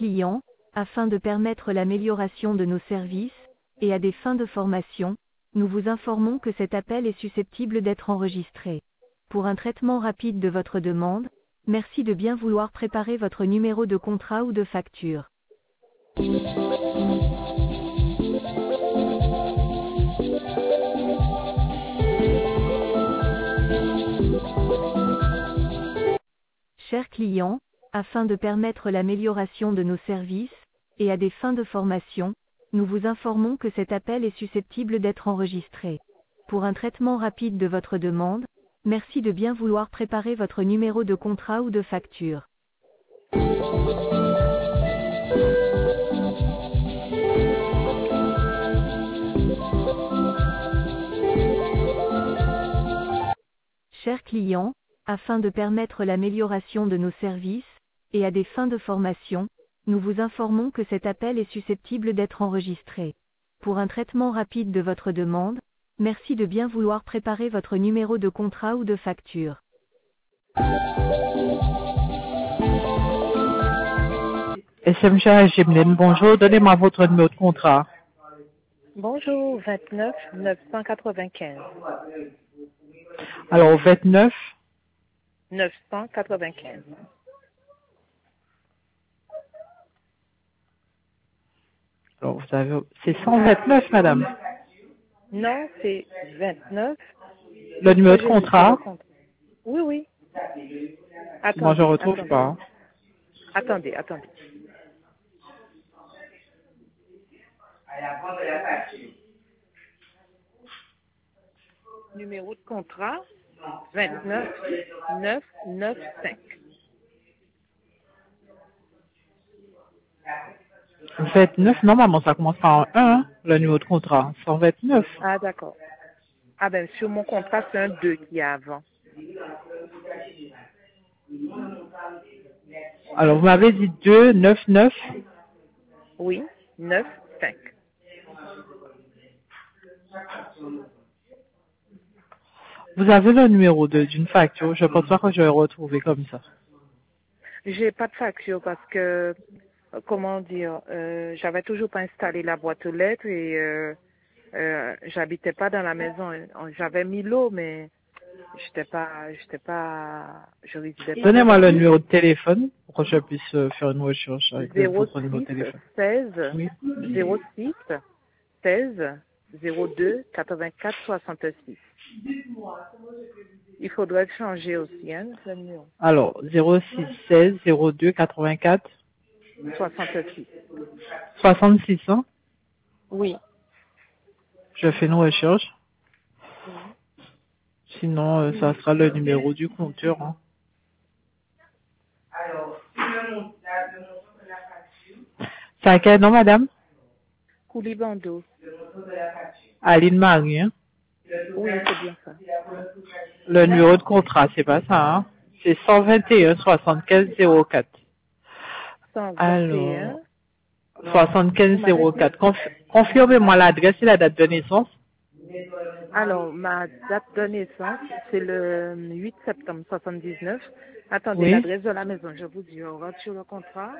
client, afin de permettre l'amélioration de nos services, et à des fins de formation, nous vous informons que cet appel est susceptible d'être enregistré. Pour un traitement rapide de votre demande, merci de bien vouloir préparer votre numéro de contrat ou de facture. Chers clients, afin de permettre l'amélioration de nos services, et à des fins de formation, nous vous informons que cet appel est susceptible d'être enregistré. Pour un traitement rapide de votre demande, merci de bien vouloir préparer votre numéro de contrat ou de facture. Chers clients, afin de permettre l'amélioration de nos services, et à des fins de formation, nous vous informons que cet appel est susceptible d'être enregistré. Pour un traitement rapide de votre demande, merci de bien vouloir préparer votre numéro de contrat ou de facture. SMCH Gimlin, bonjour, donnez-moi votre numéro de contrat. Bonjour, 29 995. Alors, 29 995. Alors, vous avez, c'est 129, madame. Non, c'est 29. Le numéro de contrat. Oui, oui. Attendez, Moi, je retrouve attendez. pas. Attendez. Numéro de contrat 29 995. 29, normalement, ça commence par un 1, le numéro de contrat. 129. Ah, d'accord. Ah ben, sur mon contrat, c'est un 2 qui est avant. Alors, vous m'avez dit 2, 9, 9. Oui, 9 5. Vous avez le numéro d'une facture. Je pense pas que je vais retrouver comme ça. J'ai pas de facture parce que, comment dire, j'avais toujours pas installé la boîte aux lettres et j'habitais pas dans la maison. J'avais mis l'eau, mais je résidais pas. Donnez-moi le numéro de téléphone pour que je puisse faire une recherche avec votre numéro de téléphone. 16 Oui. 06 16 02 84 66. Il faudrait changer aussi, hein, le numéro. Alors, 06 16 02 84 66. 66, hein? Oui. Je fais une recherche. Sinon, ça sera le numéro du compteur. Hein. C'est à quel nom, madame? Koulibando. Aline Marie. Hein? Oui, c'est bien ça. Le numéro de contrat, c'est pas ça, hein? C'est 121 75 04. 121. Alors, 75 04. Confirmez-moi l'adresse et la date de naissance. Alors, ma date de naissance, c'est le 8 septembre 79. Attendez, Oui. l'adresse de la maison, je vous dis, on rentre sur le contrat.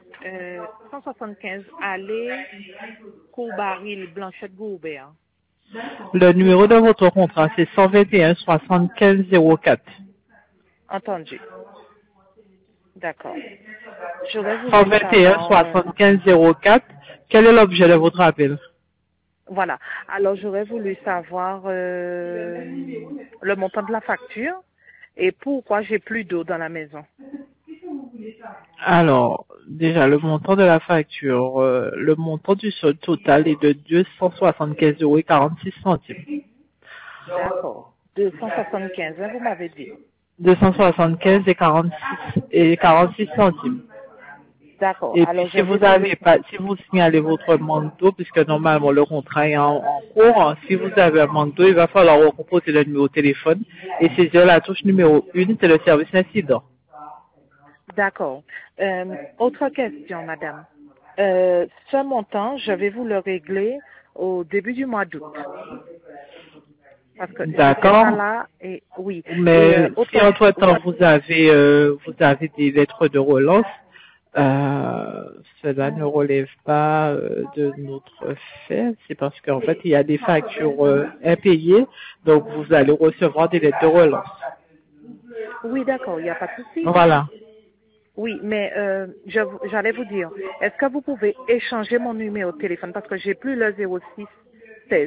175 allée Courbaril, Blanchette Gourbert. Le numéro de votre contrat, c'est 121 75 04. Entendu. D'accord. J'aurais voulu 121 75 04. Quel est l'objet de votre appel? Voilà. Alors, j'aurais voulu savoir le montant de la facture et pourquoi j'ai plus d'eau dans la maison. Alors, déjà, le montant de la facture, le montant du solde total est de 275 € et 46 centimes. D'accord. 275, hein, vous m'avez dit. 275 et 46 centimes. D'accord. Et Alors, puis, si vous signalez votre manque d'eau, puisque normalement le contrat est en cours, si vous avez un manque d'eau, il va falloir recomposer le numéro de téléphone et saisir la touche numéro 1, c'est le service incident. D'accord. Autre question, madame. Ce montant, je vais vous le régler au début du mois d'août. Parce que D'accord. Là et oui. Mais si entre-temps vous avez des lettres de relance, Cela ne relève pas de notre fait. C'est parce qu'en fait, il y a des factures impayées, donc vous allez recevoir des lettres de relance. Oui, d'accord, il n'y a pas de souci. Voilà. Oui, mais j'allais vous dire, est-ce que vous pouvez échanger mon numéro de téléphone parce que j'ai plus le 06 16.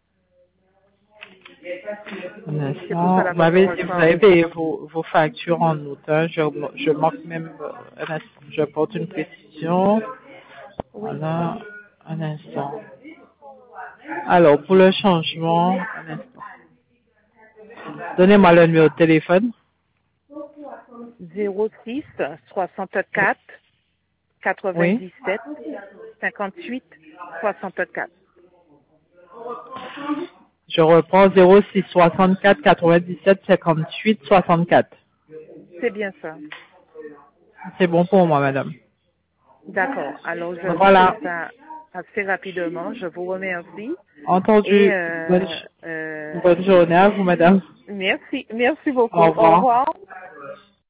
Un C'est pour instant. cela Vous que je m'avez dit, vous reçois. avez payé vos factures en août. Hein. Je marque même un instant. Je porte une précision. Oui, Voilà. Un instant. Alors, pour le changement, un instant. Donnez-moi le numéro de téléphone. 06 64 Oui. 97 58 64. Je reprends 06 64 97 58 64. C'est bien ça. C'est bon pour moi, madame. D'accord. Alors, je Voilà. fais ça assez rapidement. Je vous remercie. Et Entendu. Bonne journée à vous, madame. merci. Merci beaucoup. Au Au revoir. revoir.